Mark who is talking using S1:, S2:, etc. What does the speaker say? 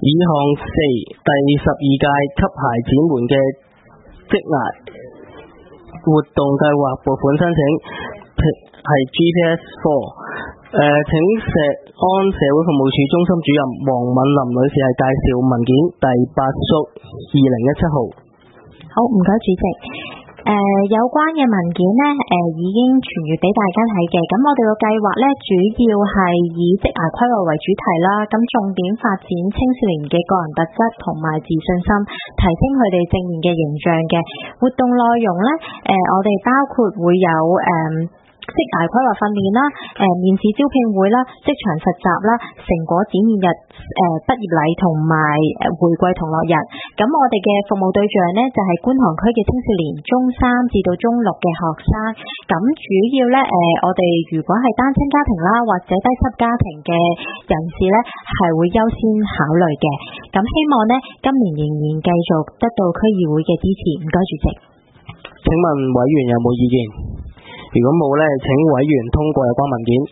S1: 以項4第12屆給孩子們嘅職涯活動計劃撥款申請係 GPS4。請石安社會服務處中心主任黃敏林女士係介紹文件第8叔2017號。
S2: 好，唔該主席。有關嘅文件呢，已經傳閱俾大家睇嘅。咁我哋個計劃呢，主要係以職涯規劃為主題啦。咁重點發展青少年嘅個人特質同埋自信心，提升佢哋正面嘅形象嘅活動內容呢，我哋包括會有職涯規劃訓練啦、面試招聘會啦、職場實習啦、成果展現日、畢業禮同埋回歸同樂日。咁我哋嘅服務對象呢，就係觀塘區嘅青少年中3至到中6嘅學生。咁主要呢，我哋如果係單親家庭啦或者低級家庭嘅人士呢，係會優先考慮嘅。咁希望呢，今年仍然繼續得到區議會嘅支持。唔該主席。
S1: 請問委員有冇意見？如果冇呢，請委員通過有關文件。